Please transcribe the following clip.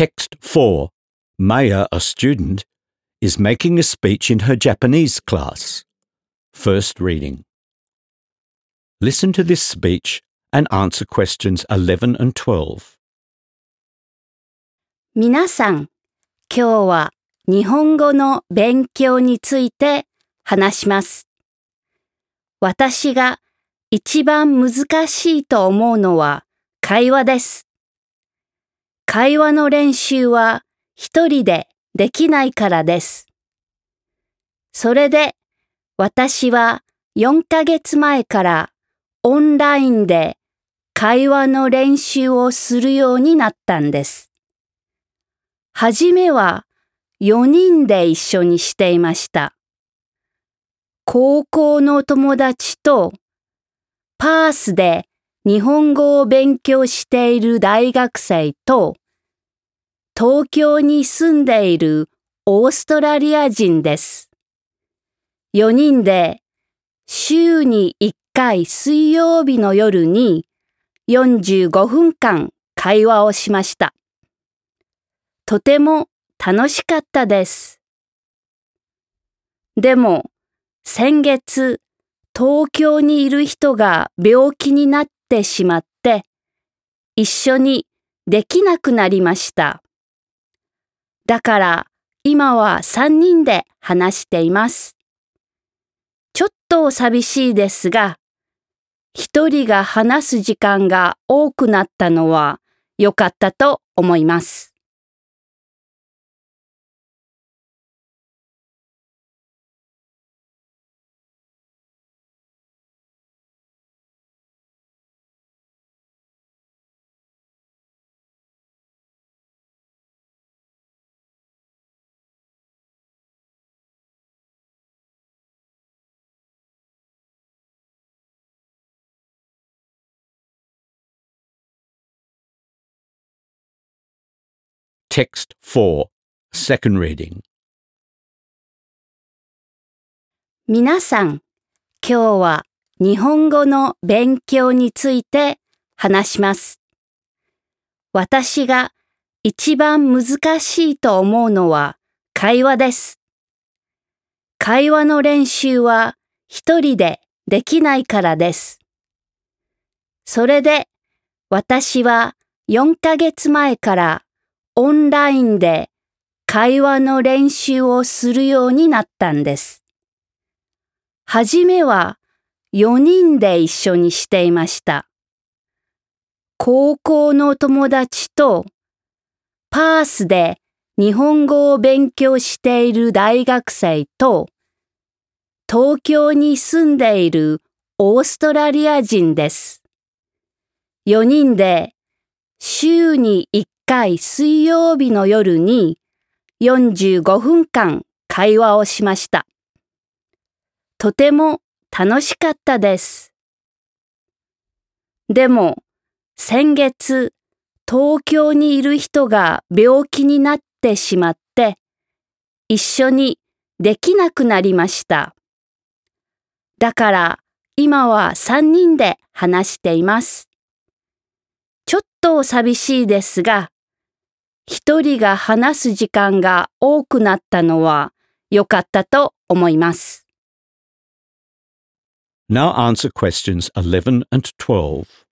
Text 4. Maya, a student, is making a speech in her Japanese class. First reading. Listen to this speech and answer questions 11 and 12. 皆さん、今日は日本語の勉強について話します。私が一番難しいと思うのは会話です。会話の練習は一人でできないからです。それで私は4ヶ月前からオンラインで会話の練習をするようになったんです。はじめは4人で一緒にしていました。高校の友達とパースで日本語を勉強している大学生と東京に住んでいるオーストラリア人です。4人で週に1回水曜日の夜に45分間会話をしました。とても楽しかったです。でも先月東京にいる人が病気になってしまって一緒にできなくなりました。だから今は3人で話しています。ちょっと寂しいですが、一人が話す時間が多くなったのは良かったと思います。 Text 4. Second reading. 皆さん、今日は日本語の勉強について話します。私が一番難しいと思うのは会話です。会話の練習は一人でできないからです。それで私は4ヶ月前からオンラインで会話の練習をするようになったんです。はじめは4人で一緒にしていました。高校の友達とパースで日本語を勉強している大学生と東京に住んでいるオーストラリア人です。4人で週に1回水曜日の夜に45分間会話をしました。とても楽しかったです。でも先月東京にいる人が病気になってしまって一緒にできなくなりました。だから今は3人で話しています。ちょっと寂しいですが、一人が話す時間が多くなったのは良かったと思います。 Now answer questions 11 and 12.